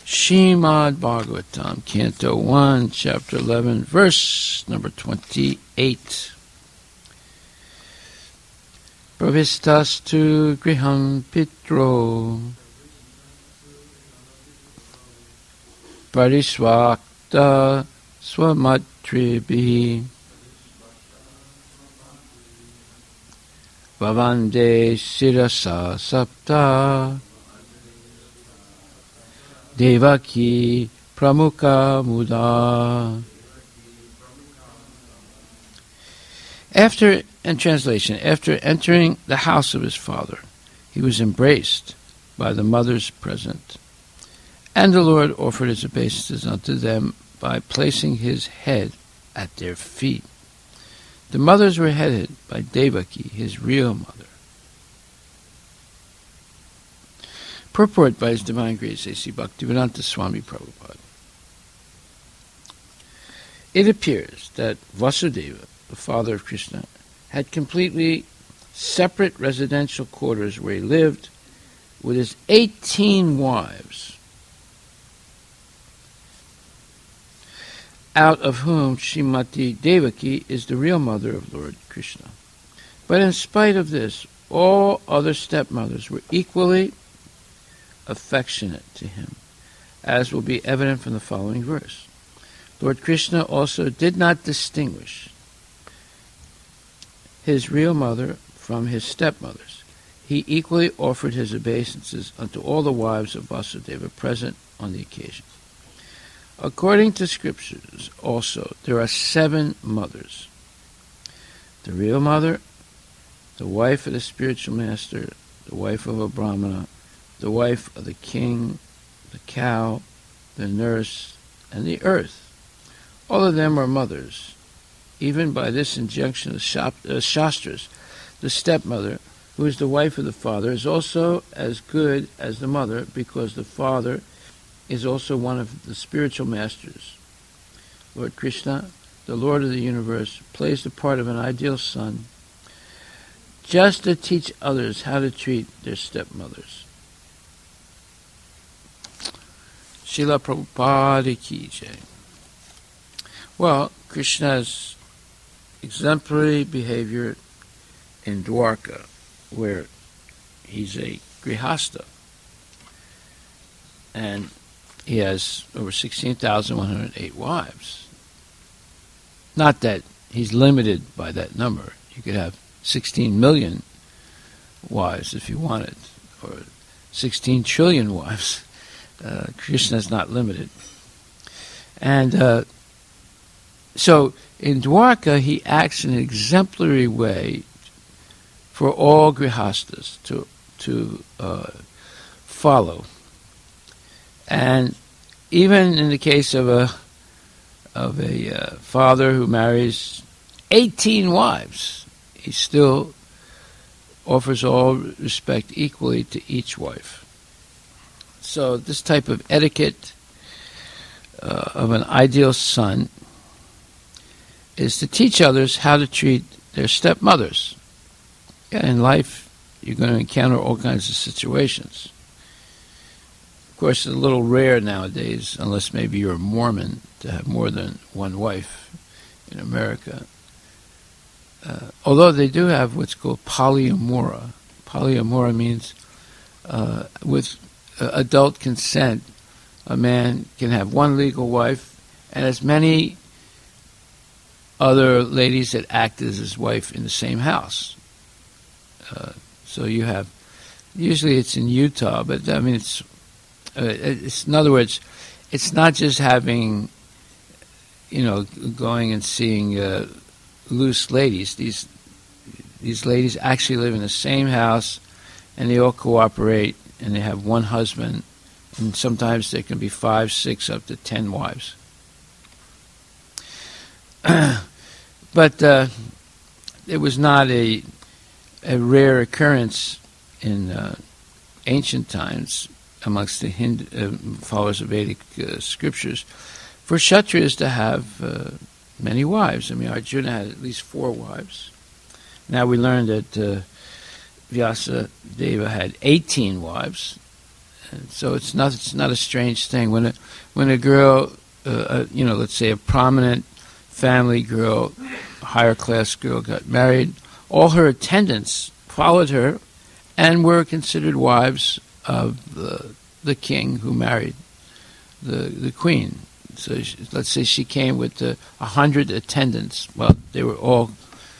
Shrimad Bhagavatam, Canto 1, Chapter 11, verse number 28. Pravistastu griham pitro parisvakta swamatribihi Vavande sirasa sapta Devaki Pramukha Muda. In translation, after entering the house of his father, he was embraced by the mothers present, and the Lord offered his obeisances unto them by placing his head at their feet. The mothers were headed by Devaki, his real mother. Purport by His Divine Grace A.C. Bhaktivedanta Swami Prabhupada. It appears that Vasudeva, the father of Krishna, had completely separate residential quarters where he lived with his 18 wives, out of whom Srimati Devaki is the real mother of Lord Krishna. But in spite of this, all other stepmothers were equally affectionate to him, as will be evident from the following verse. Lord Krishna also did not distinguish his real mother from his stepmothers. He equally offered his obeisances unto all the wives of Vasudeva present on the occasion. According to scriptures also, there are 7 mothers. The real mother, the wife of the spiritual master, the wife of a Brahmana, the wife of the king, the cow, the nurse, and the earth. All of them are mothers. Even by this injunction of Shastras, the stepmother, who is the wife of the father, is also as good as the mother, because the father is also one of the spiritual masters. Lord Krishna, the Lord of the universe, plays the part of an ideal son, just to teach others how to treat their stepmothers. Srila Prabhupada Ki Jai. Well, Krishna's exemplary behavior in Dwarka, where he's a grihasta, and he has over 16,108 wives. Not that he's limited by that number. You could have 16 million wives if you wanted, or 16 trillion wives. Krishna is not limited. And so in Dwarka, he acts in an exemplary way for all grihastas to follow. And even in the case of a father who marries 18 wives, he still offers all respect equally to each wife. So this type of etiquette of an ideal son is to teach others how to treat their stepmothers. Yeah, in life, you're going to encounter all kinds of situations. Of course, it's a little rare nowadays, unless maybe you're a Mormon, to have more than one wife in America. Although they do have what's called polyamora. Polyamora means with adult consent, a man can have one legal wife and as many other ladies that act as his wife in the same house. So you have, usually it's in Utah, but I mean it's in other words, it's not just having, going and seeing loose ladies. These ladies actually live in the same house, and they all cooperate, and they have one husband, and sometimes there can be 5, 6, up to 10 wives. But it was not a rare occurrence in ancient times amongst the Hindu followers of Vedic scriptures for Kshatriyas to have many wives. I mean, Arjuna had at least 4 wives. Now we learned that Vyasa Deva had 18 wives, And so it's not a strange thing when a girl, let's say a prominent family girl, higher class girl, got married. All her attendants followed her and were considered wives of the king who married the queen. So let's say she came with 100 attendants. Well, they were all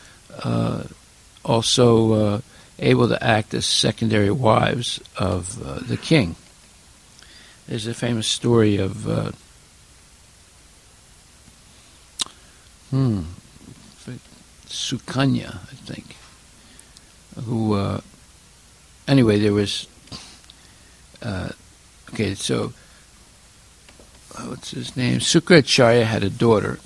also able to act as secondary wives of the king. There's a famous story of Sukanya, I think, who anyway, there was so what's his name? Sukracharya had a daughter,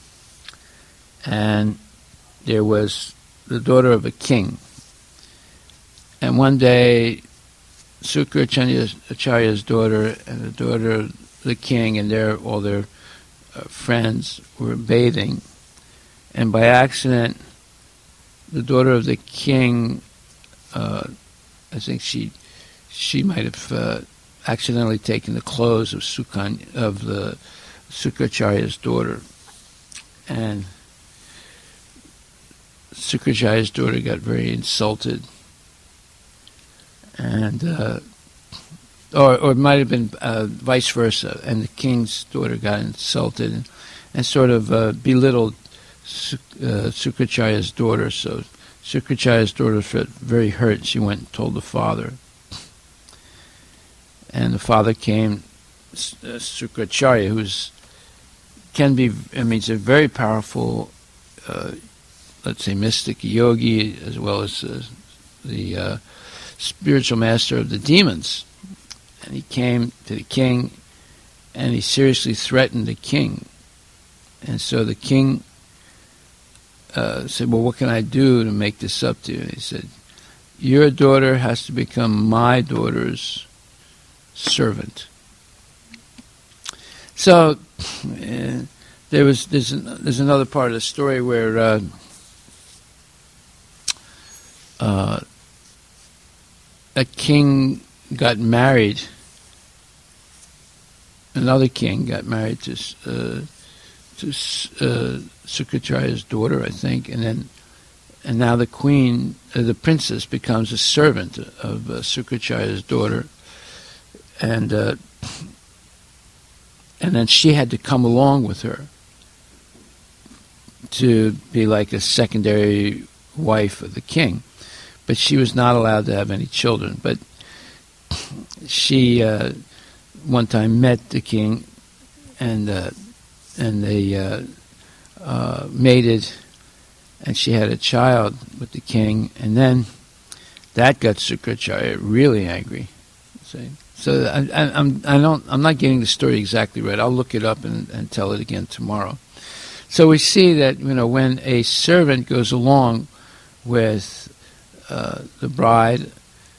and there was the daughter of a king. And one day, Sukracharya's daughter and the daughter of the king and all their friends were bathing, and by accident, the daughter of the king, I think she might have accidentally taken the clothes of the Sukracharya's daughter, and Sukracharya's daughter got very insulted, and or it might have been vice versa, and the king's daughter got insulted and sort of belittled Sukracharya's daughter. So Sukracharya's daughter felt very hurt. She went and told the father. And the father came, Sukracharya, he's a very powerful, let's say, mystic yogi, as well as the spiritual master of the demons. And he came to the king, and he seriously threatened the king. And so the king said, well, what can I do to make this up to you? And he said, your daughter has to become my daughter's servant. So there's another part of the story where a king got married. Another king got married to Sukracharya's daughter, I think, and now the queen, the princess, becomes a servant of Sukracharya's daughter. And then she had to come along with her to be like a secondary wife of the king, but she was not allowed to have any children. But she one time met the king, and they mated, and she had a child with the king, and then that got Sukracharya really angry. See? So I'm not getting the story exactly right. I'll look it up and tell it again tomorrow. So we see that when a servant goes along with the bride,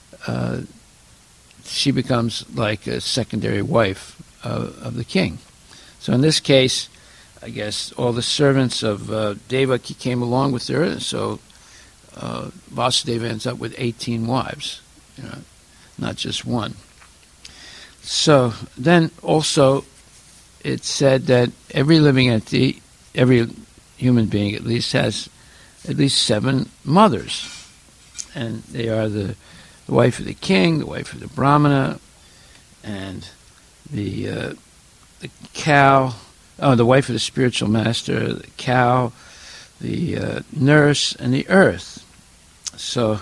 she becomes like a secondary wife of the king. So in this case, I guess all the servants of Devaki came along with her. So Vasudeva ends up with 18 wives, not just one. So then also it's said that every living entity, every human being at least, has at least 7 mothers. And they are the wife of the king, the wife of the brahmana, and the cow, the wife of the spiritual master, the cow, the nurse, and the earth. So,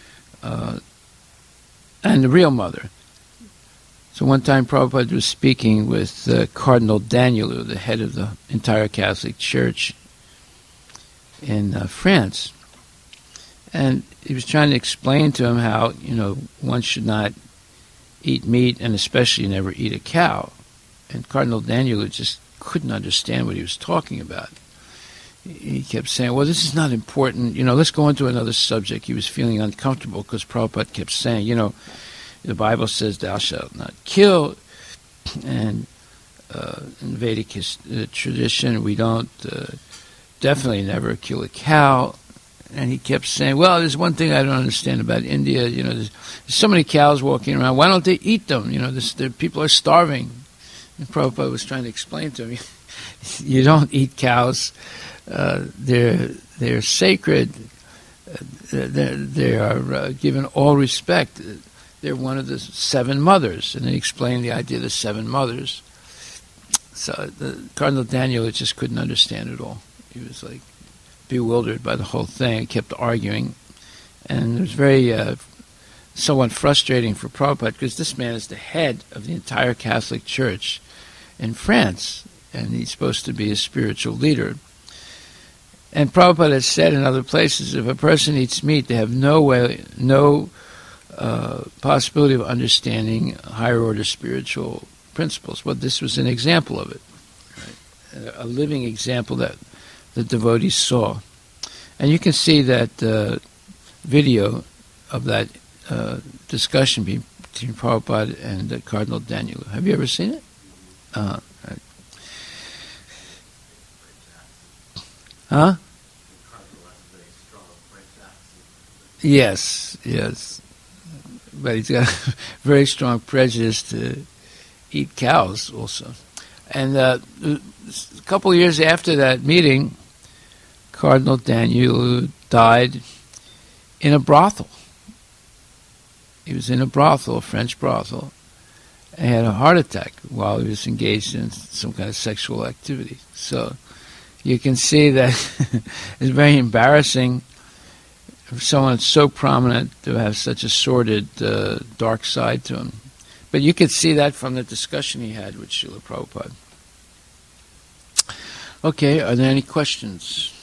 and the real mother. So one time Prabhupada was speaking with Cardinal Danielou, the head of the entire Catholic Church in France. And he was trying to explain to him how, one should not eat meat, and especially never eat a cow. And Cardinal Danielou just couldn't understand what he was talking about. He kept saying, well, this is not important. Let's go on to another subject. He was feeling uncomfortable because Prabhupada kept saying, the Bible says, thou shalt not kill. And in Vedic tradition, we don't definitely never kill a cow. And he kept saying, well, there's one thing I don't understand about India. There's so many cows walking around. Why don't they eat them? People are starving. And Prabhupada was trying to explain to him, you don't eat cows. They're sacred. They are given all respect. They're one of the 7 mothers. And he explained the idea of the 7 mothers. So Cardinal Daniel just couldn't understand it all. He was like bewildered by the whole thing. He kept arguing. And it was very somewhat frustrating for Prabhupada, because this man is the head of the entire Catholic Church in France, and he's supposed to be a spiritual leader. And Prabhupada has said in other places, if a person eats meat, they have no possibility of understanding higher order spiritual principles. Well, this was an example of it, right? A living example that the devotees saw. And you can see that video of that discussion between Prabhupada and Cardinal Daniel. Have you ever seen it? Right. Huh? Yes. But he's got a very strong prejudice to eat cows also. And a couple of years after that meeting, Cardinal Daniel died in a brothel. He was in a brothel, a French brothel, and had a heart attack while he was engaged in some kind of sexual activity. So you can see that it's very embarrassing for someone so prominent to have such a sordid, dark side to him. But you could see that from the discussion he had with Srila Prabhupada. Okay, are there any questions?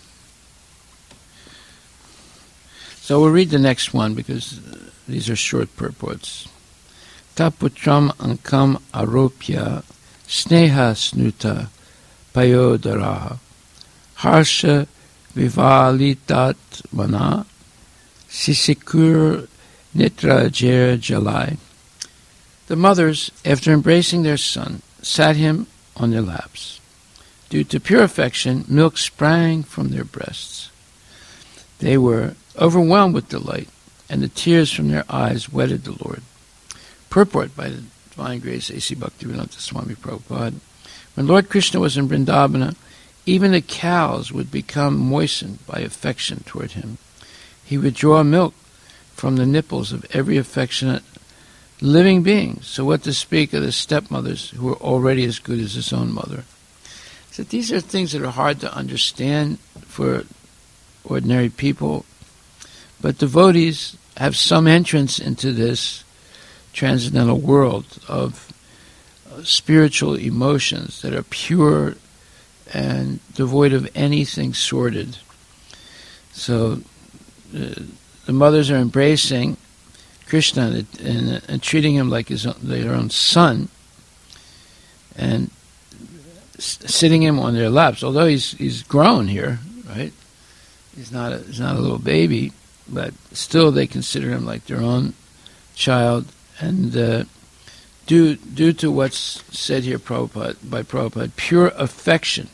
So we'll read the next one, because these are short purports. Taputram ankam aropya sneha snuta payodaraha harsha vivalitat mana sisikur nitra jer jalai. The mothers, after embracing their son, sat him on their laps. Due to pure affection, milk sprang from their breasts. They were overwhelmed with delight, and the tears from their eyes wetted the Lord. Purport by the Divine Grace A.C. Bhaktivedanta Swami Prabhupada. When Lord Krishna was in Vrindavana, even the cows would become moistened by affection toward him. He would draw milk from the nipples of every affectionate living being. So what to speak of the stepmothers who were already as good as his own mother? So these are things that are hard to understand for ordinary people, but devotees have some entrance into this transcendental world of spiritual emotions that are pure and devoid of anything sordid. So the mothers are embracing Krishna and treating him like their own son, and sitting him on their laps. Although he's grown here, right? He's not a little baby, but still they consider him like their own child. And due to what's said here by Prabhupada, pure affection,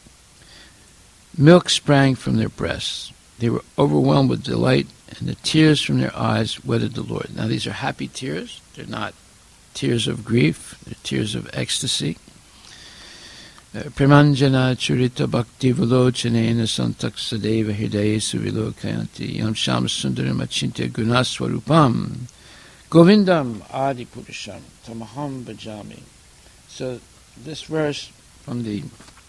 milk sprang from their breasts. They were overwhelmed with delight, and the tears from their eyes wetted the Lord. Now these are happy tears. They're not tears of grief. They're tears of ecstasy. Premanjana churita bhakti vilochanena santak sadeva hridayesu vilokayanti yam sham sundaram achintya gunaswarupam govindam adi purusham tamaham bhajami. So this verse from the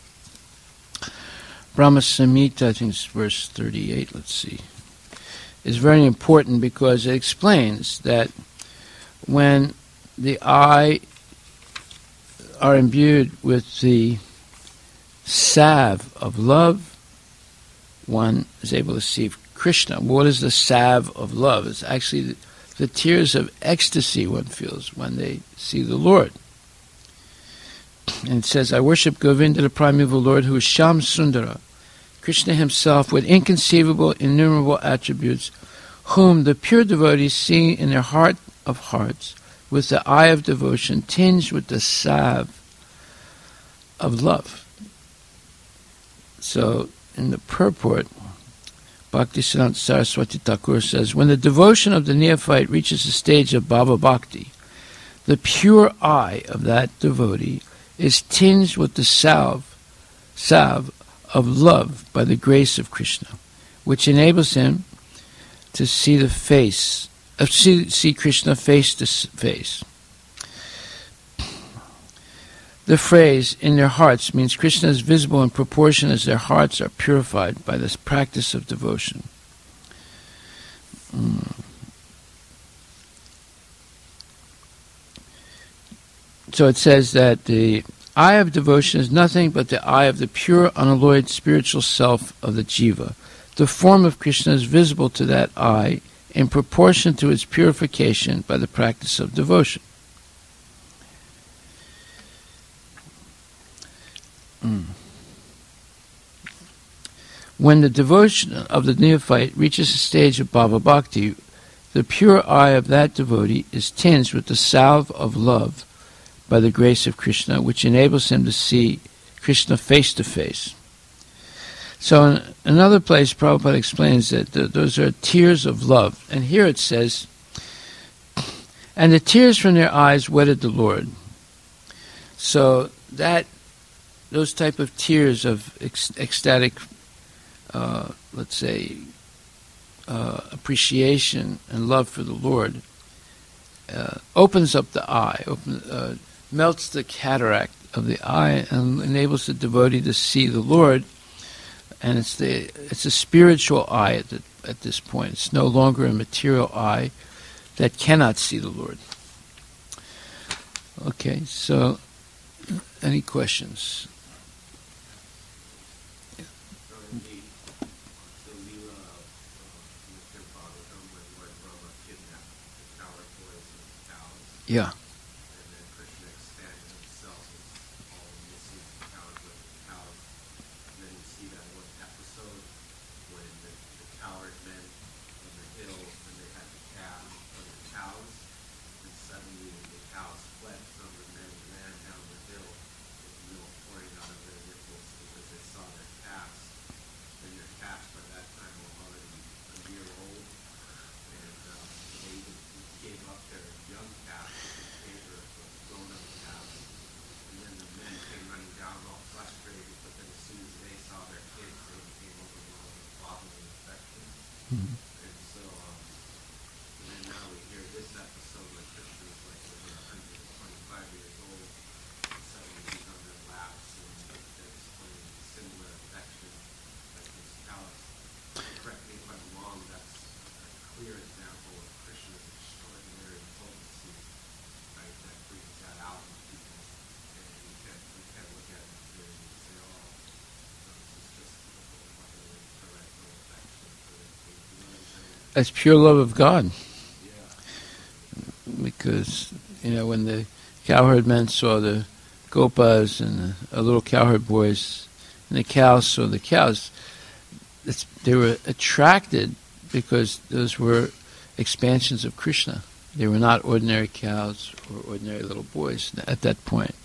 Brahma Samhita, I think it's verse 38, let's see, is very important, because it explains that when the eye are imbued with the salve of love, one is able to see Krishna. What is the salve of love? It's actually the tears of ecstasy one feels when they see the Lord. And it says, I worship Govinda, the primeval Lord, who is Sham Sundara, Krishna himself, with inconceivable, innumerable attributes, whom the pure devotees see in their heart of hearts, with the eye of devotion, tinged with the salve of love. So, in the purport, Bhaktisiddhanta Saraswati Thakur says, when the devotion of the neophyte reaches the stage of Bhava Bhakti, the pure eye of that devotee is tinged with the salve of love by the grace of Krishna, which enables him to see the face, see Krishna face to face. The phrase, in their hearts, means Krishna is visible in proportion as their hearts are purified by this practice of devotion. So it says that the eye of devotion is nothing but the eye of the pure, unalloyed spiritual self of the jiva. The form of Krishna is visible to that eye in proportion to its purification by the practice of devotion. When the devotion of the neophyte reaches the stage of Bhava Bhakti, the pure eye of that devotee is tinged with the salve of love by the grace of Krishna, which enables him to see Krishna face to face. So in another place, Prabhupada explains that those are tears of love. And here it says, and the tears from their eyes wetted the Lord. So those type of tears of ecstatic, let's say, appreciation and love for the Lord opens up the eye, melts the cataract of the eye, and enables the devotee to see the Lord. And it's a spiritual eye at this point. It's no longer a material eye that cannot see the Lord. Okay, so any questions? Yeah. That's pure love of God. Because, when the cowherd men saw the gopas and the little cowherd boys, and the cows saw the cows, they were attracted because those were expansions of Krishna. They were not ordinary cows or ordinary little boys at that point.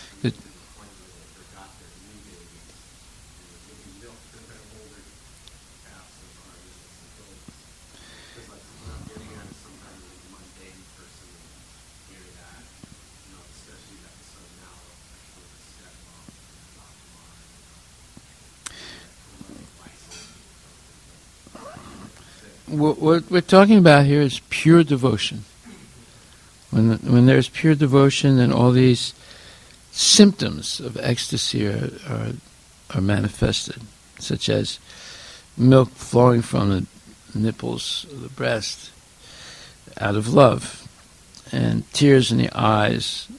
What we're talking about here is pure devotion. When there's pure devotion, then all these symptoms of ecstasy are manifested, such as milk flowing from the nipples of the breast out of love, and tears in the eyes,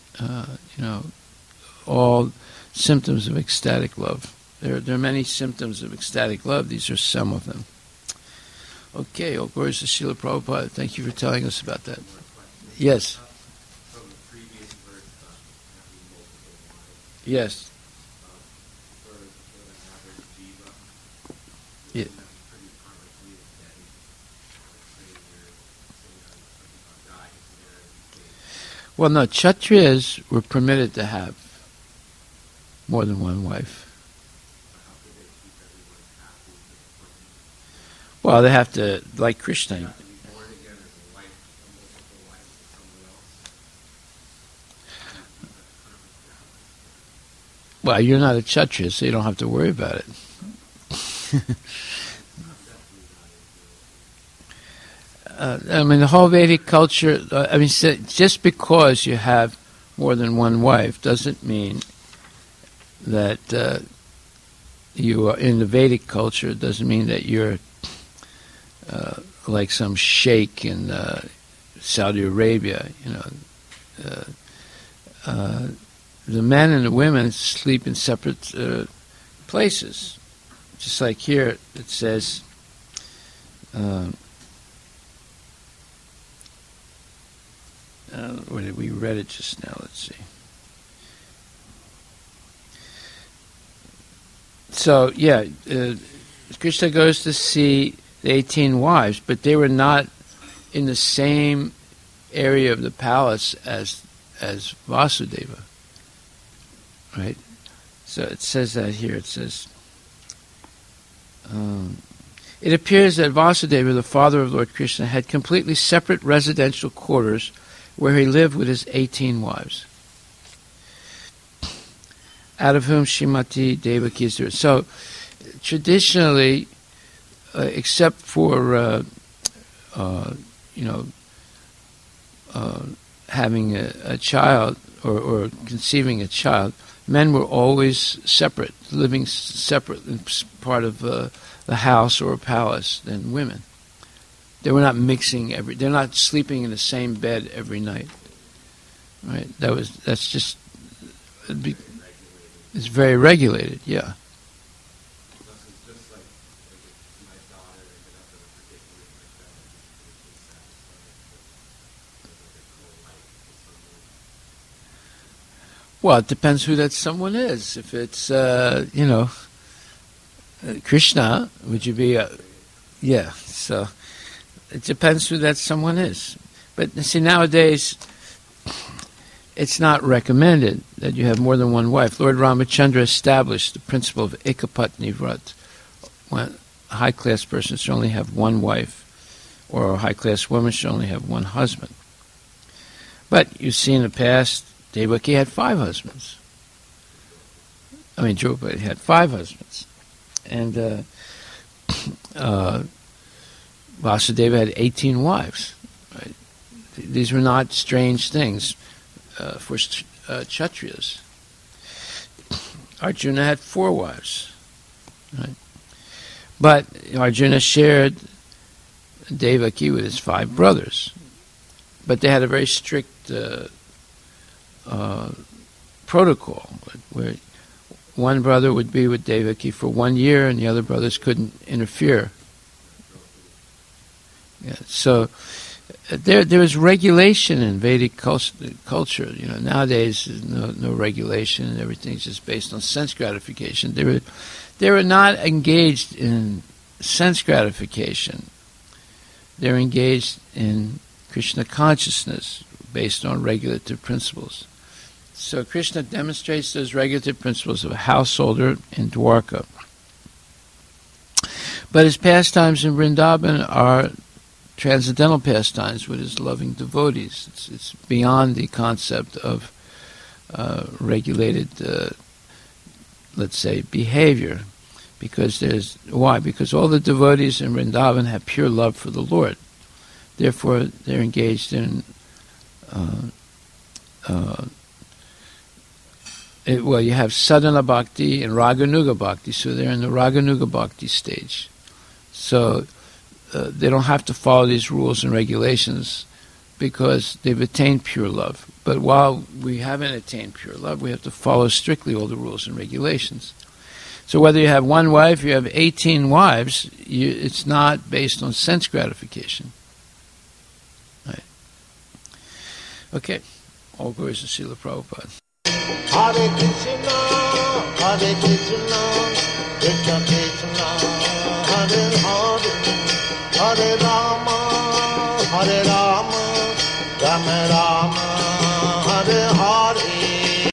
all symptoms of ecstatic love. There are many symptoms of ecstatic love. These are some of them. Okay, all glories to Srila Prabhupada. Thank you for telling us about that. Yes. From the previous verse, Yes. for the average jiva, Yeah. pretty karmically steady. God is there. Well, no, Kshatriyas were permitted to have more than one wife. How could they keep everyone happy to the point? Well, they have to, like Krishna. You have to be born again as a wife, a multiple wife to someone else. Well, you're not a Kshatriya, so you don't have to worry about it. I mean, the whole Vedic culture, just because you have more than one wife doesn't mean that you are in the Vedic culture. It doesn't mean that you're like some sheikh in Saudi Arabia. The men and the women sleep in separate places. Just like here, it says, we read it just now, let's see. So, Krishna goes to see the 18 wives, but they were not in the same area of the palace as Vasudeva. Right? So it says that here. It says, it appears that Vasudeva, the father of Lord Krishna, had completely separate residential quarters where he lived with his 18 wives, out of whom Srimati Devaki is there. So traditionally, except for having a child or conceiving a child, men were always separate, living separate in part of the house or a palace than women. They were not mixing they're not sleeping in the same bed every night. Right? That's just, it's very regulated, yeah. It's just like my daughter ended up in a predicament like that. It's satisfying. Well, it depends who that someone is. If it's, Krishna, would you be yeah, so it depends who that someone is. But see, nowadays, it's not recommended that you have more than one wife. Lord Ramachandra established the principle of Ekapatni Vrat. When a high-class person should only have one wife, or a high-class woman should only have one husband. But you see in the past, Devaki had 5 husbands. Draupadi had 5 husbands. And Vasudeva had 18 wives. Right? These were not strange things for Kshatriyas. Arjuna had 4 wives. Right? But Arjuna shared Devaki with his 5 brothers. But they had a very strict protocol where one brother would be with Devaki for 1 year and the other brothers couldn't interfere. Yeah, so there is regulation in Vedic culture. Nowadays there's no regulation and everything's just based on sense gratification. They were not engaged in sense gratification. They're engaged in Krishna consciousness based on regulative principles. So Krishna demonstrates those regulative principles of a householder in Dwarka. But his pastimes in Vrindavan are transcendental pastimes with his loving devotees. It's beyond the concept of regulated, let's say, behavior. Because why? Because all the devotees in Vrindavan have pure love for the Lord. Therefore, they're engaged in you have sadhana bhakti and raganuga bhakti, so they're in the raganuga bhakti stage. So they don't have to follow these rules and regulations because they've attained pure love. But while we haven't attained pure love, we have to follow strictly all the rules and regulations. So whether you have one wife or you have 18 wives, it's not based on sense gratification. Right. Okay. All glories to Srila Prabhupada. Hare Krishna, Krishna